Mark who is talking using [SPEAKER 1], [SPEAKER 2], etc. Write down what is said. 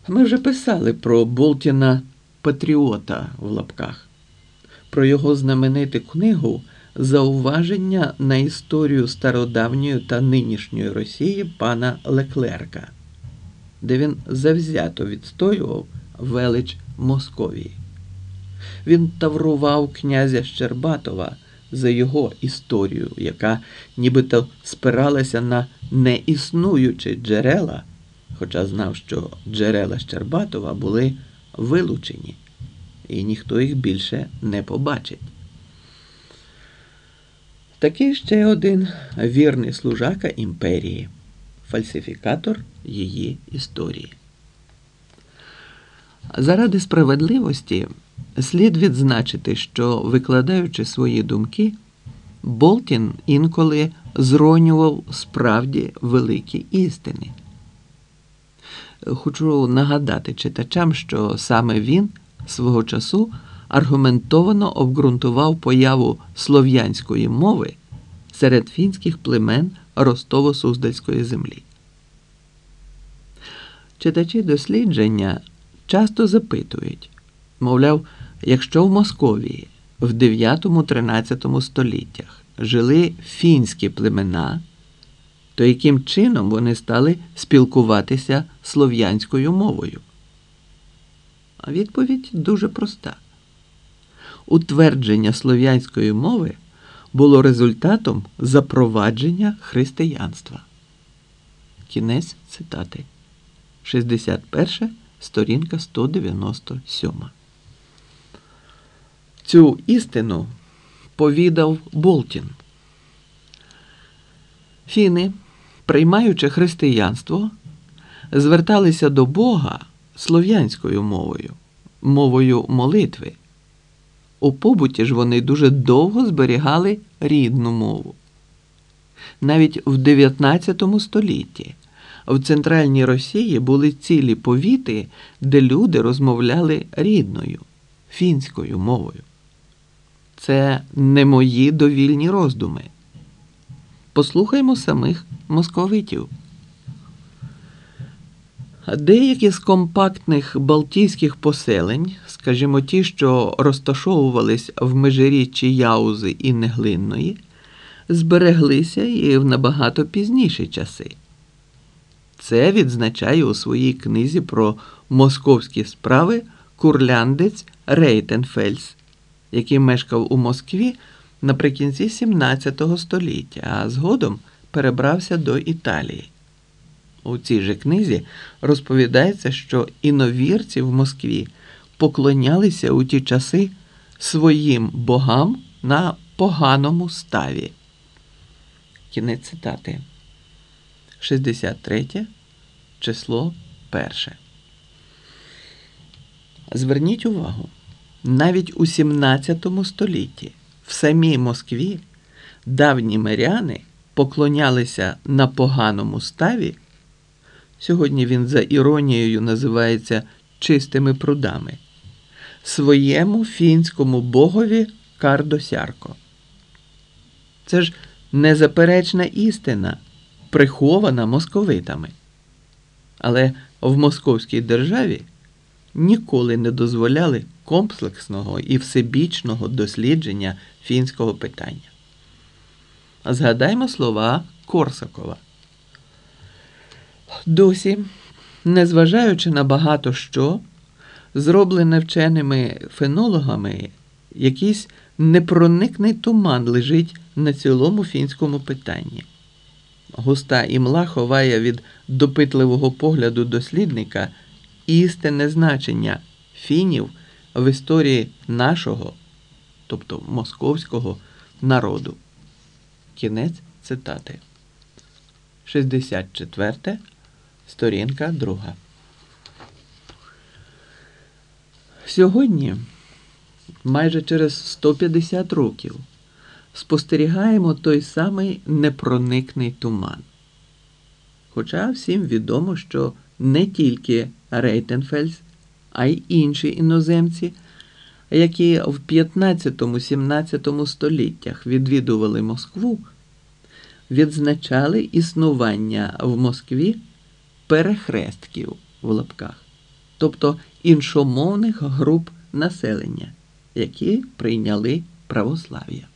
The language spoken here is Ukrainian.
[SPEAKER 1] Ми вже писали про Болтіна «Патріота» в лапках, про його знамениту книгу «Зауваження на історію стародавньої та нинішньої Росії» пана Леклерка, де він завзято відстоював велич Московії. Він таврував князя Щербатова за його історію, яка нібито спиралася на неіснуючі джерела, хоча знав, що джерела Щербатова були вилучені, і ніхто їх більше не побачить. Такий ще один вірний служака імперії, фальсифікатор її історії. Заради справедливості слід відзначити, що, викладаючи свої думки, Болтін інколи зронював справді великі істини. Хочу нагадати читачам, що саме він свого часу аргументовано обґрунтував появу слов'янської мови серед фінських племен Ростово-Суздальської землі. Читачі дослідження часто запитують, мовляв, якщо в Московії в 9-13 століттях жили фінські племена, то яким чином вони стали спілкуватися слов'янською мовою? А відповідь дуже проста. Утвердження слов'янської мови було результатом запровадження християнства. Кінець цитати. 61, сторінка 197. Цю істину повідав Болтін. Фіни, приймаючи християнство, зверталися до Бога слов'янською мовою, мовою молитви. У побуті ж вони дуже довго зберігали рідну мову. Навіть в 19 столітті в центральній Росії були цілі повіти, де люди розмовляли рідною, фінською мовою. Це не мої довільні роздуми. Послухаймо самих московитів. Деякі з компактних балтійських поселень, скажімо ті, що розташовувались в межиріччі Яузи і Неглинної, збереглися і в набагато пізніші часи. Це відзначає у своїй книзі про московські справи курляндець Рейтенфельс, який мешкав у Москві наприкінці 17 століття, а згодом перебрався до Італії. У цій же книзі розповідається, що іновірці в Москві поклонялися у ті часи своїм богам на поганому ставі. Кінець цитати. 63, число 1. Зверніть увагу, навіть у 17 столітті в самій Москві давні миряни поклонялися на поганому ставі, сьогодні він за іронією називається чистими прудами, своєму фінському богові Кардосярко. Це ж незаперечна істина, прихована московитами. Але в московській державі ніколи не дозволяли комплексного і всебічного дослідження фінського питання. Згадаймо слова Корсакова. Досі, незважаючи на багато що, зроблене вченими фенологами, якийсь непроникний туман лежить на цілому фінському питанні. Густа імла ховає від допитливого погляду дослідника істинне значення фінів в історії нашого, тобто московського, народу. Кінець цитати. 64, сторінка 2. Сьогодні, майже через 150 років, спостерігаємо той самий непроникний туман. Хоча всім відомо, що не тільки Рейтенфельс, а й інші іноземці, які в 15-17 століттях відвідували Москву, відзначали існування в Москві перехрестків в лапках, тобто іншомовних груп населення, які прийняли православ'я.